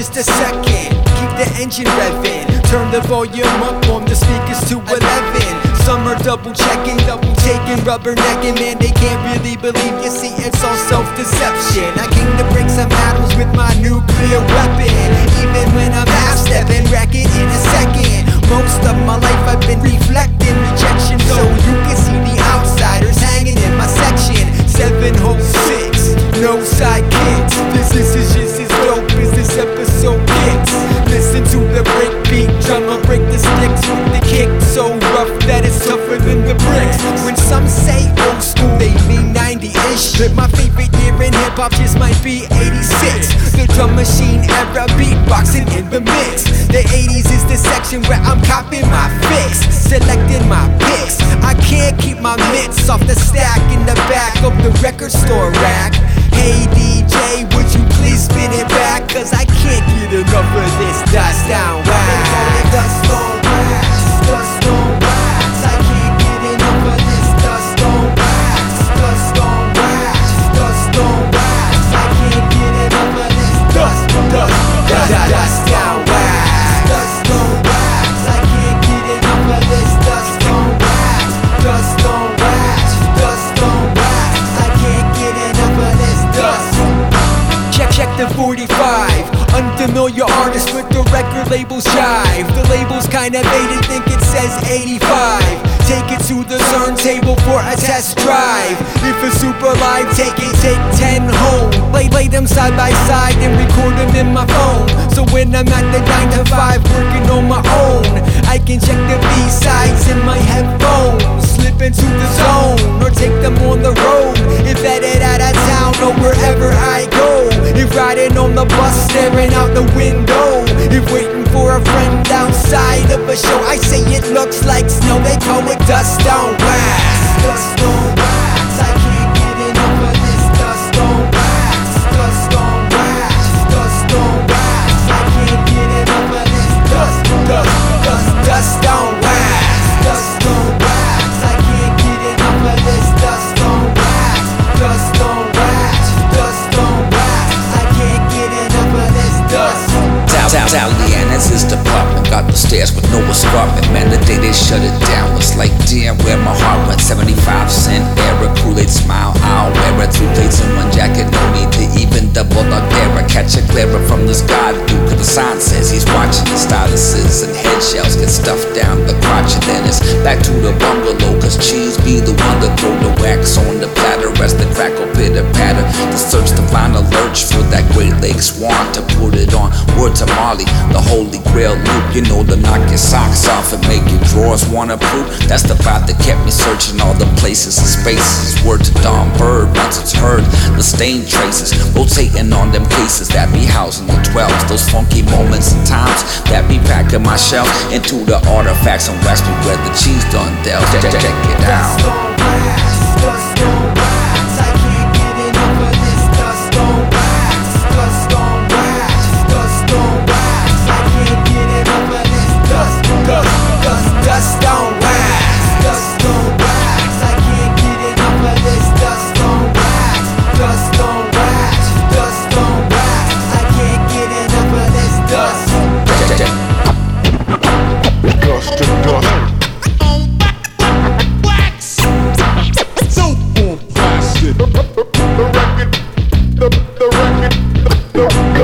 just a second. Keep the engine revving. Turn the volume up on the speakers to 11. Some are double checking, double taking, rubbernecking. Man, they can't really believe. You see, it's all self-deception. I came to break some atoms with my nuclear weapon. Even when I'm half-stepping, wreck it in a second. Most of my life I've been reflecting rejection, so you can see the outsiders hanging in my section. 7 whole 6, no sidekicks. This is just as dope as this episode gets. Listen to the breakbeat, drummer break the sticks with the kick so rough that it's tougher than the bricks. When some say old school, they mean 90-ish. But my favorite year in hip-hop just might be 86. The drum machine era, beatboxing in the mix. The 80s is the section where I'm copping my fix, selecting my picks. I can't keep my mitts off the stack in the back of the record store rack. Hey DJ, would you please spin it back? Cause I can't get enough of this dust down wax. Dust on wax, dust on wax. I can't get enough of this dust on wax. Dust on wax, dust on wax. I can't get enough of this dust down wax. Dust on wax, I can't get enough of this dust on wax. Dust on wax, dust on wax. I can't get enough of this dust. Check the 45. Unfamiliar artist with the record label jive. The label's kinda faded, think it says 85. Take it to the turntable for a test drive. If it's super live, take 10 home. Play them side by side and record them in my phone. So when I'm at the 9 to 5 working on my own, I can check the B-sides in my headphones. Slip into the zone or take them on the road. If headed out of town or wherever I go. If riding on the bus, staring out the window. If waiting for a friend outside of a show, I say it looks like snow, they call it dust on wax. Dust on wax, I can't get enough of this dust on wax. Dust on wax, dust on wax. I can't get enough of this dust on wax. Dust on wax, I can't get enough of this dust on wax. Dust on wax, dust on wax. I can't get enough of this dust. Aliana's department got the stairs with no escarpment. Man, the day they shut it down was like, damn, where my heart went. 75-cent era, Kool-Aid smile, I'll wear it. 2 plates in 1 jacket, no need to even double the era. Catch a glare from this god dude, cause the sign says he's watching. The styluses and head shells get stuffed down the crotch. And then it's back to the bungalow, cause cheese be the one to throw the wax on the platter. As the crackle pitter patter, the search to find a lurch for that Great Lakes swan to put it on. Word to Molly, the holy grail loop, you know, to knock your socks off and make your drawers wanna poop. That's the vibe that kept me searching all the places and spaces. Word to Don Bird, once it's heard, the stain traces rotating on them cases that be housing the 12s. Those funky moments and times that be packing my shelf into the artifacts and West where the cheese done dealt. Check it out. Dust on wax, dust on wax. I can't get enough of this dust on wax. Dust on wax, dust on wax. I can't get enough of this dust on wax. Dust on wax, I can't get enough of this dust on wax. Dust on wax, dust on wax. I can't get enough of this dust. Dust to dust. Wax. So full plastic. The record.